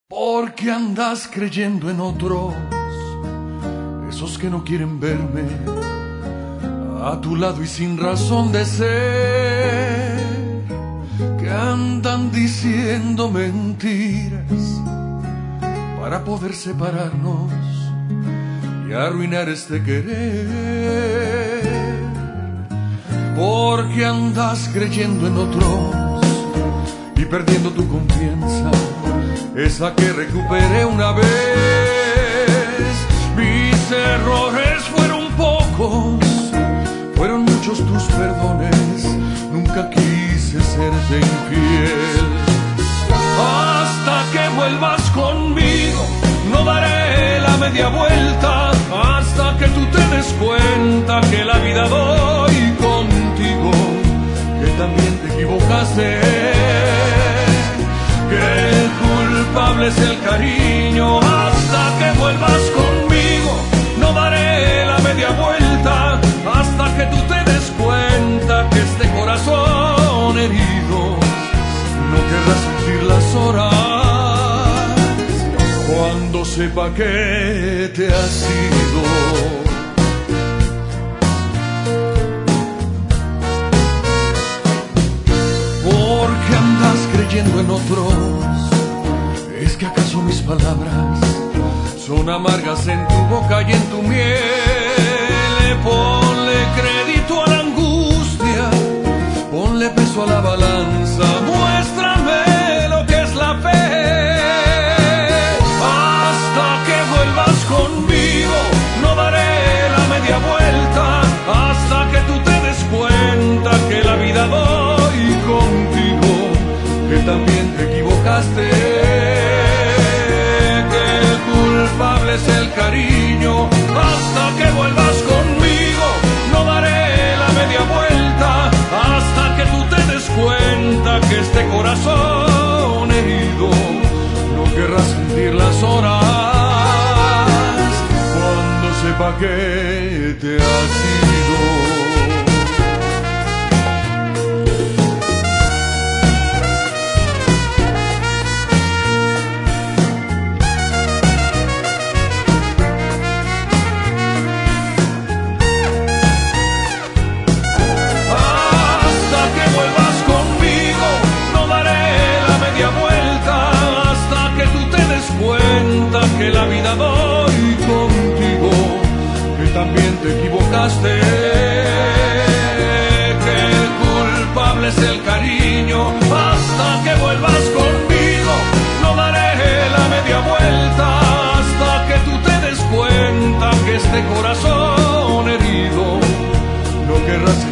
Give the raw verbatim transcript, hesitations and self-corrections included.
Porque andas creyendo en otros, esos que no quieren verme a tu lado y sin razón de ser, que andan diciendo mentiras para poder separarnos y arruinar este querer. Porque andas creyendo en otros y perdiendo tu confianza, esa que recuperé una vez. Mis errores fueron pocos, fueron muchos tus perdones, nunca quise serte infiel. Hasta que vuelvas conmigo, no daré la media vuelta, hasta que tú te des cuenta que la vida doy contigo, que también te equivocaste, que el culpable es el cariño. Hasta que vuelvas conmigo, no daré la media vuelta, hasta que tú te des cuenta que este corazón herido no querrá sentir las horas cuando sepa que te has ido. Porque andas creyendo en otros, ¿es que acaso mis palabras son amargas en tu boca y en tu miel? Ponle crédito a la angustia, ponle peso a la balanza, muéstrame lo que es la fe. Hasta que vuelvas conmigo, no daré la media vuelta, hasta que tú te des cuenta que la vida doy contigo, que también te equivocaste, que el culpable es el cariño. Hasta que vuelvas conmigo, no daré la media vuelta, hasta que tú te des cuenta que este corazón herido no querrá sentir las horas cuando sepa que te has ido. Cuenta que la vida doy contigo, que también te equivocaste, que el culpable es el cariño. Hasta que vuelvas conmigo, no daré la media vuelta, hasta que tú te des cuenta que este corazón herido no querrás